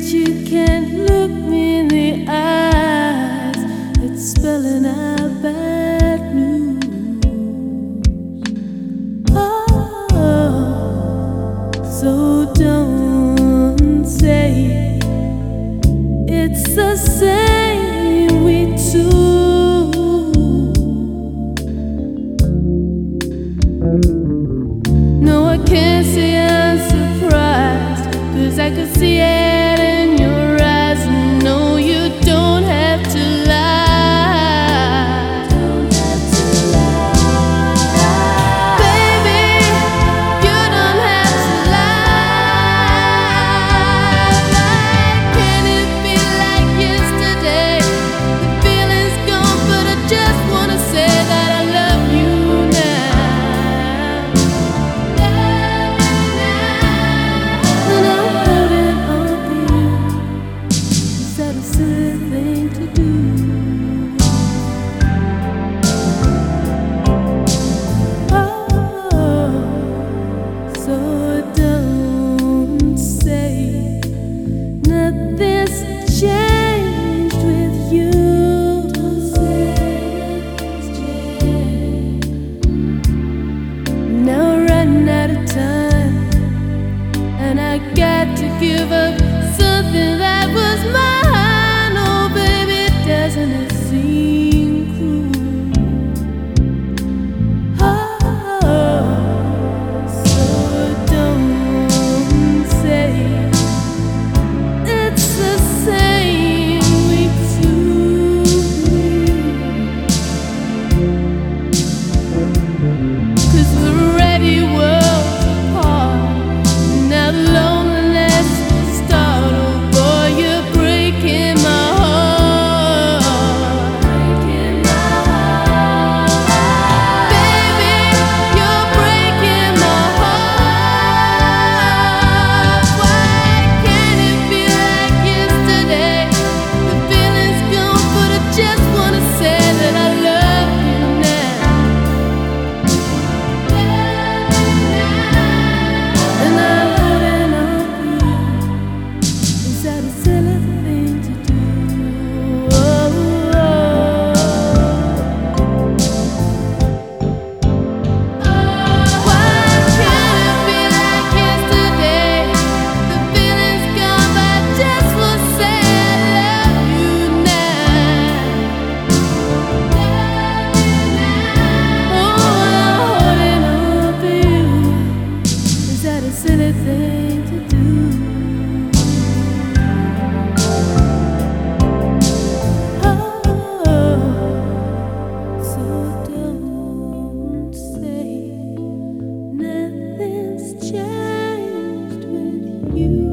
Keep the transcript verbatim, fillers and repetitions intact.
you can't look me in the eyes. It's spelling out bad news. Oh, so don't say it's the same we two. No, I can't say I'm surprised, 'cause I could see it in your eyes. No, you don't have to lie. Don't have to lie. Baby, you don't have to lie. Can it be like yesterday? The feeling's gone, but I just wanna say that I love you now. And I'm holding on to you. Is that a silly thing to do? Oh, so don't say nothing's changed with you. Don't say nothing's changed. Now we're running out of time, and I got to give up something that was mine. Oh, baby, doesn't it seem cruel? Oh, so don't say it's the same we two. 'Cause we're already worlds apart. Now the loneliness start. Oh boy, you're breaking my heart. Breaking my heart. Baby, you're breaking my heart. Why can't it be like yesterday? The feeling's gone, but I just wanna say that I love you now. And I'm holding on to you. Is that a silly thing to do? Oh, why can't it be like yesterday? The feeling's gone, but I just wanna say I love you now. Oh, I'm holding on to you. Is that a silly thing to do? Oh, so don't say nothing's changed with you.